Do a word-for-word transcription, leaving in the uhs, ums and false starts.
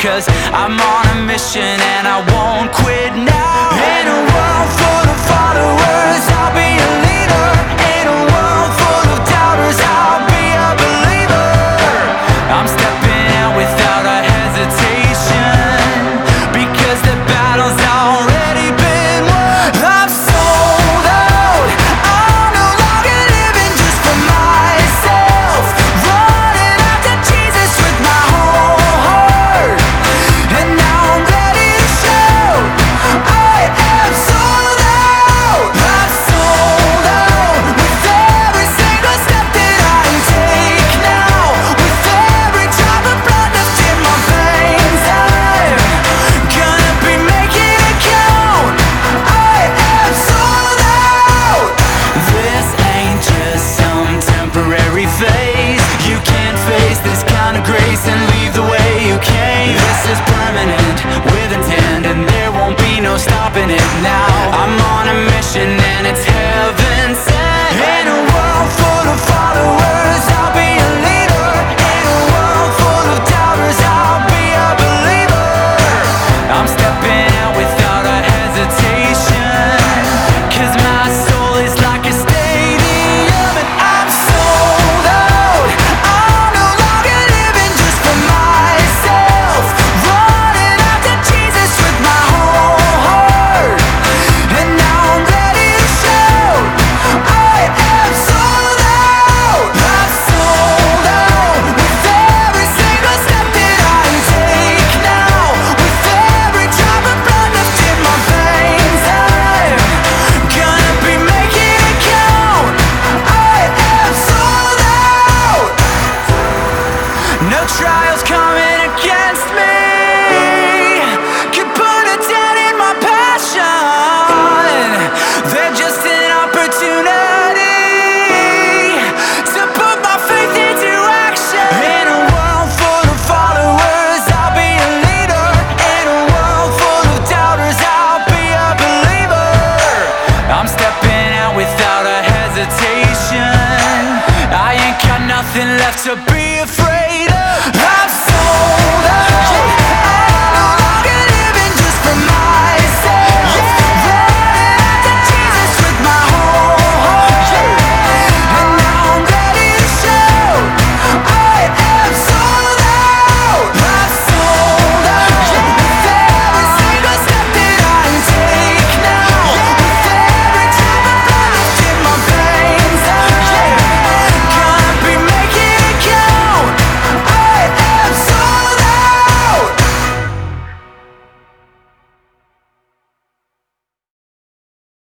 'cause I'm on a mission and I won't quit now. In a world full of followers, I'll be a leader. In a world full of doubters, I'll be a believer. I'm stepping out without a hesitation, because the battle's already been won. I'm sold out, I'm no longer living just for myself, running after Jesus with my whole heart. And now I'm ready to shout, I am sold out. I'm sold out, with every single step that I take now, with every drop of blood left in my veins. I'm gonna be making it count. I am sold out. This ain't just some temporary phase. You can't face this kind of grace and leave the way you came. This is permanent, with intent, and there won't be no stopping it now. I'm on a mission and it's heaven sent. In a world full of followers, I'll be a leader. In a world full of doubters, I'll be a believer. I'm stepping out without a hesitation, 'cause my soul is like a stadium and I'm sold out. I'm no longer living just for myself, running after Jesus with my whole heart. And now I'm ready to shout, I am sold out. I'm sold out, with every single step that I take now, with every drop of blood left in my veins. I'm gonna be making it count. I am sold out. No trials coming against me can put a dent in my passion. They're just an opportunity to put my faith into action. In a world full of followers, I'll be a leader. In a world full of doubters, I'll be a believer. I'm stepping out without a hesitation. I ain't got nothing left to